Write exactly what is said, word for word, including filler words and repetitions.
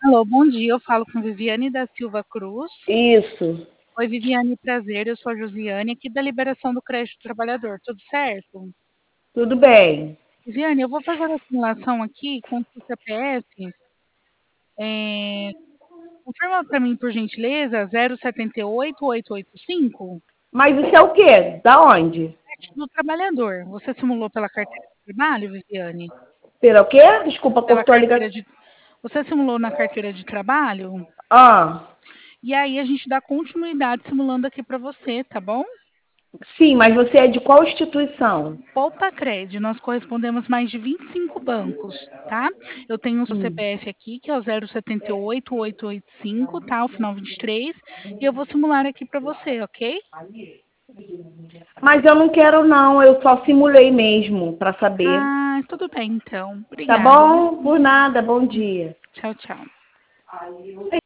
Alô, bom dia, eu falo com Viviane da Silva Cruz. Isso. Oi, Viviane, prazer, eu sou a Josiane, aqui da Liberação do Crédito do Trabalhador, tudo certo? Tudo bem. Viviane, eu vou fazer a simulação aqui com o seu C P F. É, confirma para mim, por gentileza, zero sete oito oito oito cinco? Mas isso é o quê? Da onde? Crédito do Trabalhador. Você simulou pela carteira de trabalho, Viviane? Pela o quê? Desculpa, Pela cortou a carteira ligação. de... Você simulou na carteira de trabalho? Ah, E aí a gente dá continuidade simulando aqui para você, tá bom? sim, mas você é de qual instituição? Poupacred, nós correspondemos mais de vinte e cinco bancos, tá? Eu tenho o seu Hum. C P F aqui, que é o zero sete oito oito oito cinco, tá? O final vinte e três, e eu vou simular aqui para você, ok? Mas eu não quero não, eu só simulei mesmo para saber. Ah, tudo bem então. Tá Obrigada, viu? bom? Por nada, bom dia. Tchau, tchau.